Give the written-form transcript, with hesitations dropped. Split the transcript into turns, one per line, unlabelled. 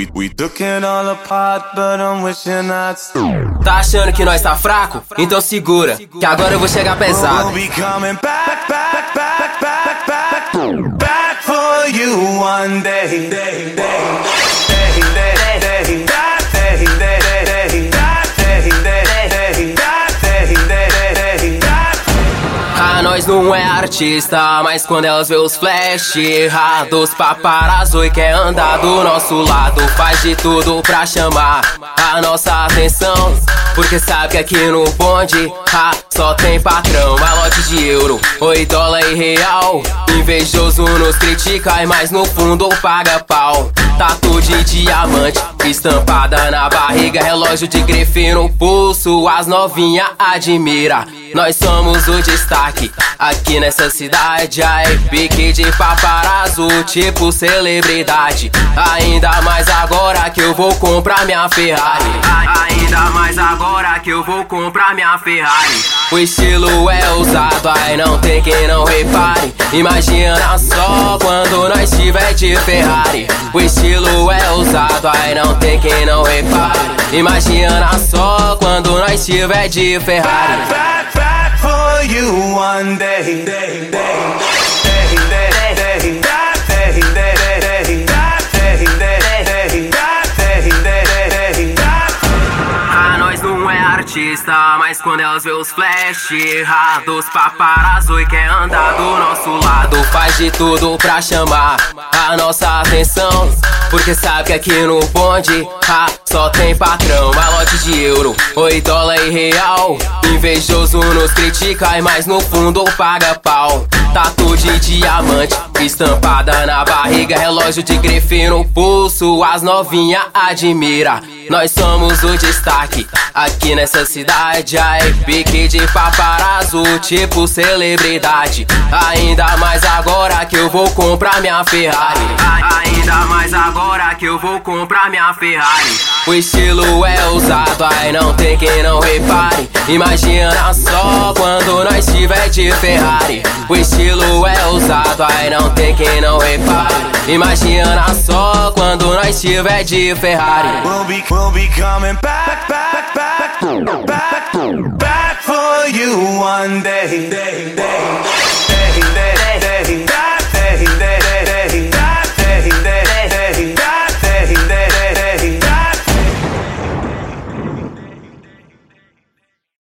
We took it all apart, but I'm wishing I'd stop.
Tá achando que nós tá fraco? Então segura, que agora eu vou chegar pesado.
We'll be coming back, back, back, back, back, back for you one day.
Nós não é artista, mas quando elas vê os flash dos paparazzo e quer andar do nosso lado, faz de tudo pra chamar a nossa atenção, porque sabe que aqui no bonde só tem patrão. Malote de euro, oi dólar e real. Invejoso nos critica, mas no fundo paga pau. Tatu de diamante, estampada na barriga, relógio de grife no pulso, as novinha admira. Nós somos o destaque aqui nessa cidade. Aí pique de paparazzo, tipo celebridade. Ainda mais agora que eu vou comprar minha Ferrari. Ainda mais agora que eu vou comprar minha Ferrari. O estilo é ousado, aí não tem quem não repare. Imagina só quando nós tiver de Ferrari. O estilo é ousado, aí não tem quem não repare. Imagina só quando nós tiver de Ferrari.
Back for you one day.
Nós não é artista, mas quando elas vê os flash dos paparazzo e quer andar do nosso lado, faz de tudo pra chamar a nossa atenção, porque sabe que aqui no bonde só tem patrão. Malote de euro, oi dólar e real. Invejoso nos critica, mas no fundo paga pau. Tatu de diamante, estampada na barriga, relógio de grife no pulso, as novinha admira. Nós somos o destaque aqui nessa cidade. Aí pique de paparazzo, tipo celebridade. Ainda mais agora que eu vou comprar minha Ferrari. Ainda mais agora que eu vou comprar minha Ferrari. O estilo é ousado, aí não tem quem não repare. Imagina só quando nós tiver de Ferrari. O estilo é ousado, aí não tem quem não repare. Imagina só quando nós tiver de Ferrari.
We'll be coming back, back, back, back, back for you one day.